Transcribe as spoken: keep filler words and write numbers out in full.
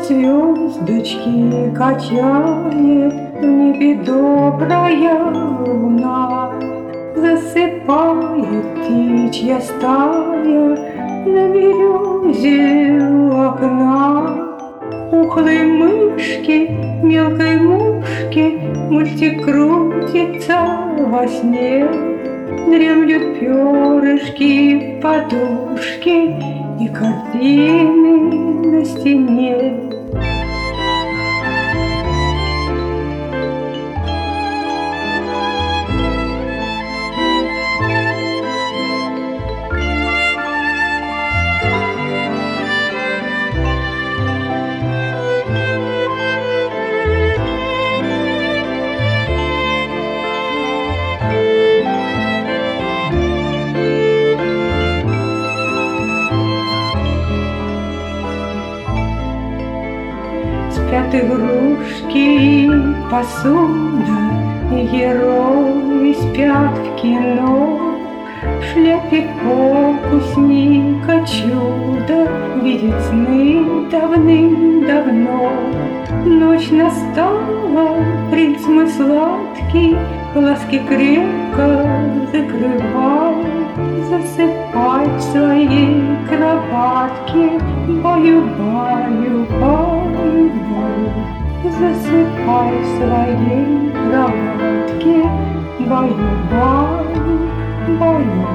звездочки качает в небе добрая луна. Засыпает птичья стая на березе у окна. Ухлой мышки, мелкой мушки мультик крутится во сне. Дремлют перышки, подушки и картины на стене. Спят игрушки, посуда, и герои спят в кино. В шляпе фокусника чудо видит сны давным-давно. Ночь настала, принц мой сладкий, глазки крепко закрывай. Засыпай в своей кроватке, баю-баю, баю-баю. Засыпай в своей кроватке, баю-баю, баю-баю.